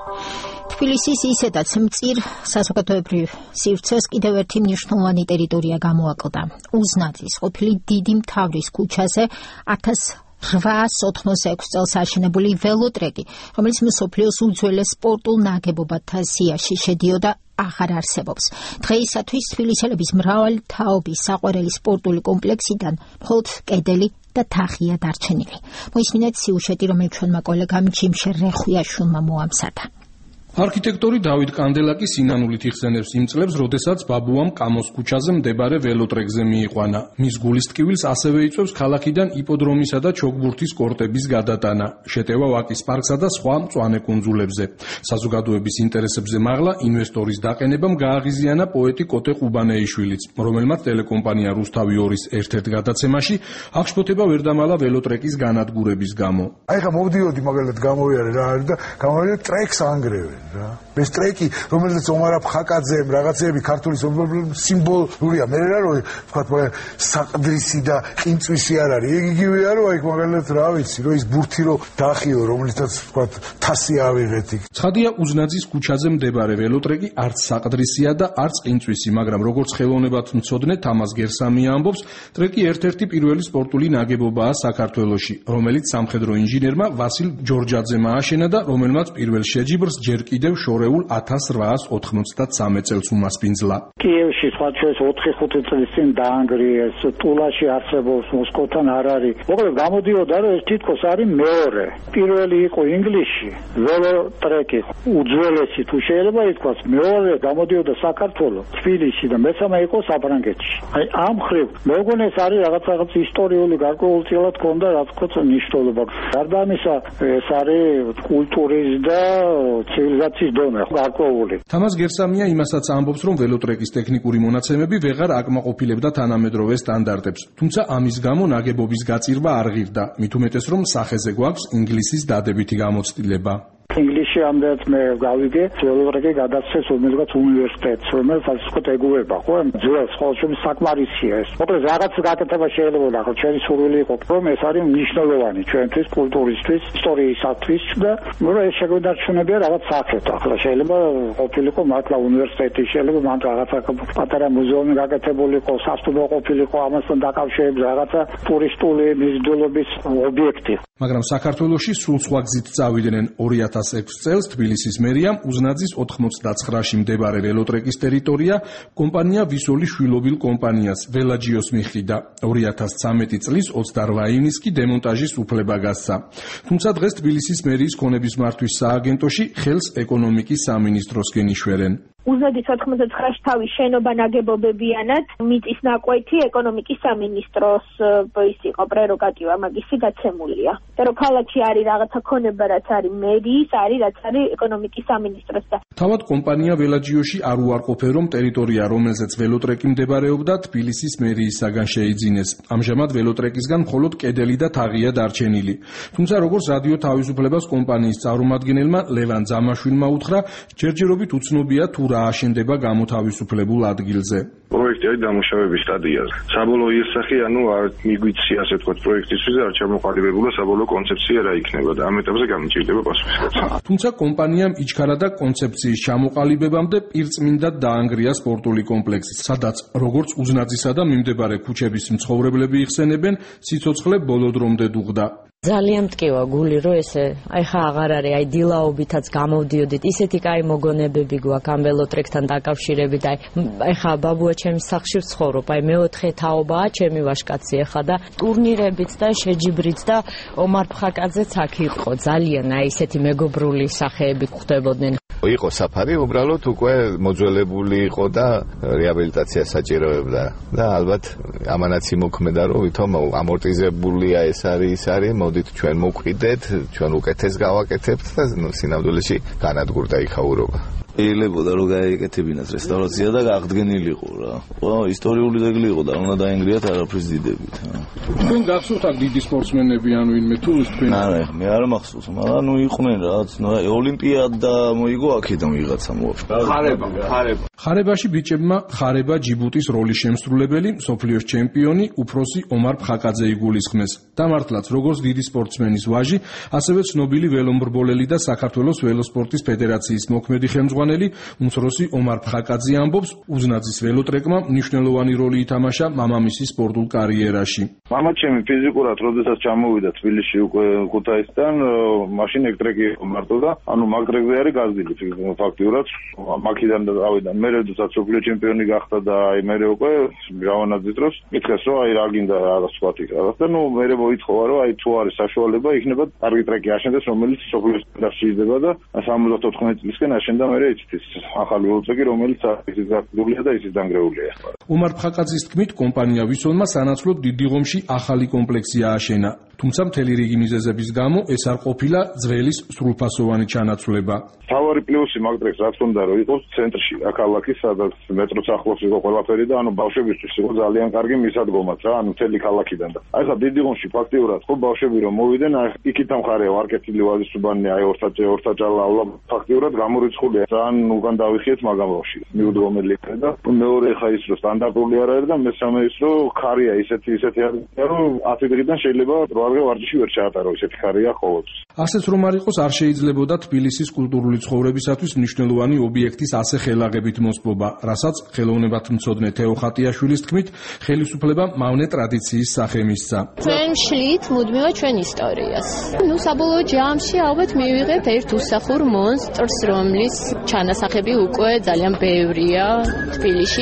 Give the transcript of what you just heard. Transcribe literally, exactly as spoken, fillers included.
თბილისის ისედაც მწირ საზოგადოებრივ სივრცეს კიდევ ერთი მნიშვნელოვანი ტერიტორია გამოაკლდა. უზნაძის ყოფილი დიდი მთავრის ქუჩაზე ათას რვაას ოთხმოცდაექვსი წელს აშენებული ველოტრეკი, რომელიც მსოფლიოს უძველეს სპორტულ ნაგებობათა სიაში შედიოდა, აღარ არსებობს. დღეისათვის თბილისელების მრავალი თაობის საყვარელი სპორტული კომპლექსიდან მხოლოდ კედელი და თაღია დარჩენილი. მოისმინეთ სიუჟეტი, რომელიც ჩვენმა კოლეგამ ჯიმშე რეხვიაშვილმა მოამზადა. არქიტექტორი დავით კანდელაკი სინანულით იხსენებს იმ წლებს, როდესაც ბაბუამ კამოს ქუჩაზე მდებარე ველოტრეკზე მიიყვანა. მის გულის ტკივილს ასევე იწვევს ქალაქიდან იპოდრომისა და ჩოგბურთის კორტების გადატანა, შეტევა ვაკის პარკსა და სხვა მწვანე კუნძულებზე. საზოგადოების ინტერესებზე მაღლა ინვესტორის დაყენებამ გააღიზიანა პოეტი კოტე ყუბანეიშვილიც, რომელმაც ტელეკომპანია რუსთავი ორის ერთ-ერთ გადაცემაში აღშფოთება ვერ დამალა ველოტრეკის განადგურების გამო. აი ხა მოვდიოდი მაგალითად გამოვიარე რა არის და გამოვიარე ტრეკს ანგრევენ. ეს ტრეკი, რომელზეც ომარ აფხაკაძემ რაღაცეები ქართული სიმბოლურია. მე რა რო ვთქვა, საყდრისი და ყინწვისი არ არის. იგივეა რომ აი მაგალითად რა ვიცი, რომ ის ბურთი რო დახიო, რომელიცაც ვთქვა, თასი ავიღეთ იქ. ცხადია, უზნაძის ქუჩაზე მდებარე ველოტრეკი არც საყდრისია და არც ყინწვისი, მაგრამ როგორც ხელოვნებად მცოდნე თამაზ გერსამია ამბობს, ტრეკი ერთ-ერთი პირველი სპორტული ნაგებობაა საქართველოში, რომელიც სამხედრო ინჟინერმა ვასილ ჯორჯაძემ ააშენა და რომელმაც პირველ შეჯიბრს ჯერ კიდევ შორეულ ათას რვაას ოთხმოცდათსამე წელს უმასპინძლა. კიევში სხვა ჩვენს ოთხი ხუთი წლის წინ დაანგრიეს, ტულაში არსებობს, მოსკოვთან არ არის. მოკლედ გამოდიოდა, რომ ეს თითქოს არის მეორე. პირველი იყო ინგლისში, ველოტრეკი, უძველესი თუ შეიძლება ითქვას, მეორე გამოდიოდა საქართველოს, თბილისში და მესამე იყო საფრანგეთში. აი ამ ხრივ მეგონი ეს არის რაღაც რაღაც ისტორიული გარკვეულწილად ქონდა რაც თქოს მნიშვნელობა. გარდა ამისა, ეს არის კულტურის და ცივილიზაციის დონე გარკვეული. თამაზ გერსამია იმასაც ამბობს, რომ ველოტრეკის ტექნიკური მონაცემები ვეღარ აკმაყოფილებდა თანამედროვე სტანდარტებს, თუმცა ამის გამო ნაგებობის გაწირვა არ ღირდა, მით უმეტეს რომ სახეზე გვაქვს ინგლისის დადებითი გამოცდილება. ინგლისში ამდენად მე გავიგე, ველოტრეკი გადასცეს რომელიღაც უნივერსიტეტს, რომელიც ასე ვთქვათ ეგუება, ხო? ძველს ყოველშემთხვევაში საკმარისია ეს. მოკლედ რაღაც გაკეთება შეიძლება, ხო, ჩვენი სურვილი იყო, რომ ეს არის მნიშვნელოვანი ჩვენთვის, კულტურისთვის, ისტორიისათვის და ნუ ეს შეგვედარჩუნებია რაღაც სახეთ. ახლა შეიძლება ყოფილიყო მართლა უნივერსიტეტი, შეიძლება მან რაღაცა პატარა მუზეუმი გაკეთებულიყო, სასტუმრო ყოფილიყო, ამასთან დაკავშირებით რაღაცა ტურისტული მიზიდულობის ობიექტი. მაგრამ საქართველოში სულ სხვა გზით წავიდნენ. ორი ათას ექვსი წელს თბილისის მერიამ უზნაძის ოთხმოცდაცხრაში მდებარე ველოტრეკის ტერიტორია კომპანია ვისოლის შვილობილ კომპანიას ველაჯიოს მიჰყიდა. ორი ათას ცამეტი წლის ოცდარვა ივნისს კი დემონტაჟის უფლება გასცა. თუმცა დღეს თბილისის მერიის ქონების მართვის სააგენტოში ხელს ეკონომიკის სამინისტროსკენ იშვერენ. უზნაძის ოთხმოცდაცხრაში თავის შენობა ნაგებობებიანად მიწის ნაკვეთი ეკონომიკის სამინისტროს ის იყო პრეროგატივა მაგისი გაცემულია. და რომ ქალაქში არის რაღაცა ქონება, რაც არის მერიის, არის რაც არის ეკონომიკის სამინისტროს და თავად კომპანია ველაჯიოში არ უარყოფენ, რომ ტერიტორია, რომელზეც ველოტრეკი მდებარეობდა, თბილისის მერიისაგან შეიძინეს. ამჟამად ველოტრეკისგან მხოლოდ კედელი და თაღია დარჩენილი. თუმცა როგორც რადიო თავისუფლებას კომპანიის წარმომადგენელმა ლევან ძამაშვილმა უთხრა, ჯერჯერობით უცნობია თუ რა აშენდება გამოთავისუფლებულ ადგილზე. პროექტი არის დამუშავების სტადიაზე. საბოლოო იესახი, ანუ არ მიგვიცი ასე ვთქვათ პროექტისთვის და არ ჩამოყალიბებულა საბოლოო კონცეფცია რა იქნება და ამ ეტაპზე გამიჭირდება პასუხისმგებლობა. თუმცა კომპანიამ იჩქარა და კონცეფციის ჩამოყალიბებამდე პირწმინდად დაანგრია სპორტული კომპლექსი, სადაც როგორც უზნაძისა და მიმდებარე ქუჩების მცხოვრებლები იხსენებენ, სიცოცხლე ბოლო დრომდე დუღდა. ძალიან მტკივა გული, რომ ესე აი ხა აღარ არის, აი დილაობითაც გამოვდიოდით, ისეთი კაი მოგონებები გვაქვს ამ ველოტრეკთან დაკავშირებით, აი აი ხა ბაბუა ჩემის სახლში ვცხოვრობ, აი მეოთხე თაობაა ჩემი ვაჟკაცი ახლა და ტურნირებიც და შეჯიბრიც და ომარ ფხაკაძეც აქ იყო, ძალიან აი ესეთი მეგობრული სახეები ხვდებოდნენ. იყო საფარი, უბრალოდ უკვე მოძველებული იყო და რეაბილიტაცია საჭიროებდა და ალბათ ამანაც იმოქმედა, რომ ვითომ ამორტიზებულია ეს არის, ის არის, მოდით ჩვენ მოვყიდეთ, ჩვენ უკეთეს გავაკეთებთ და სინამდვილეში განადგურდა იქაურობა. ელებოდა რომ გაეკეთებინათ რესტავრაცია და აღდგენილიყო რა. ხო, ისტორიული ძეგლი იყო და უნდა დაენგრიათ არაფრის დიდებით. თქვენ გახსოვთ აქ დიდი სპორტსმენები, ანუ ინმე თუ თქვენ? არა, მე არ მახსოვს, მაგრამ ნუ იყვნენ რაც, ნუ ოლიმპიადა მოიგო აქედან ვიღაცა მოვა. ხარება, ხარება. ხარებაში ბიჭებმა ხარება ჯიბუტის როლის შემსრულებელი, მსოფლიოს ჩემპიონი, უფროსი ომარ ფხაკაძე იგულისხმეს. და მართლაც, როგორც დიდი სპორტსმენის ვაჟი, ასევე ცნობილი ველომბრბოლელი და საქართველოს ველოსპორტის ფედერაციის მოქმედი ხელმძღვანელი, უმცროსი ომარ ფხაკაძე ამბობს, უზნაძის ველოტრეკმა მნიშვნელოვანი როლი ითამაშა მამამისის სპორტულ კარიერაში. მამაჩემი ფიზიკურად, როდესაც ჩამოვიდა თბილისში უკვე ქუთაისიდან, მაშინ ეგ ტრეკი იყო მარტო და ანუ მაგ ტრეკზე არის გაზრდილი ფაქტიურად. მაქიდან დავიდან მე როდესაც სოფლიო ჩემპიონი გახდა და აი მე უკვე გავანაძის დროს მითხეს რომ აი რა გინდა რაღაც სხვათი რაღაც და ნუ მე მოითხოვა რომ აი თუ არის საშუალება იქნება კარგი ტრეკი აშენდეს რომელიც სოფლიოს დასჭირდება და სამოცდაოთხმეტ წლისკენ აშენდა მე იცით ახალი ველოტრეკი რომელიც ისიც გაგზავნილია და ისიც დანგრეულია. ომარ ფხაკაძის თქმით კომპანია ვისოლმა სანაცვლოდ დიდი ღომში ახალი კომპლექსი ააშენა. თუმცა მთელი რიგი მიზეზების გამო ეს არ ყოფილა ძველის სრულფასოვანი ჩანაცვლება. თავარი პლუსი მაგ ტრეკს რაც უნდა რომ იყოს ცენტრში, აქ სადაც მეტროს ახლოს იყო ყველაფერი და ანუ ბავშვებისთვის იყო ძალიან კარგი მისადგომაც რა, ანუ მთელი ქალაქიდან და აი ხა დიდი ღომში ფაქტიურად ხო ბავშვები რომ მოვიდნენ, იქით ამხარეა ვარკეთილი ვაზისუბანი, აი ორსაჭე ორსაჭალა ფაქტიურად გამორიცხულია. ძალიან უკან დავიხიეთ მაგამ ბავშვი. მიუდგომელი და მეორე ხა ის რომ სტანდარტული არ არის და მესამე ის რომ ხარია ისეთი ისეთი არის რომ ათი დღიდან შეიძლება რვარგე ვარჯიში ვერ ჩაატარო ისეთი ხარია ყოველთვის. ასეც რომ არ იყოს არ შეიძლებოდა თბილისის კულტურული ცხოვრებისათვის მნიშვნელოვანი ობიექტის ასე ხელაღებით მოსპობა, რასაც ხელოვნებათმცოდნე თეო ხატიაშვილის თქმით, ხელისუფლება მავნე ტრადიციის სახე მისცა. ჩვენ შლით მუდმივად ჩვენ ისტორიას. ნუ საბოლოო ჯამში ალბათ მივიღეთ ერთ უსახურ მონსტრს, რომლის ჩანასახები უკვე ძალიან ბევრია თბილისში.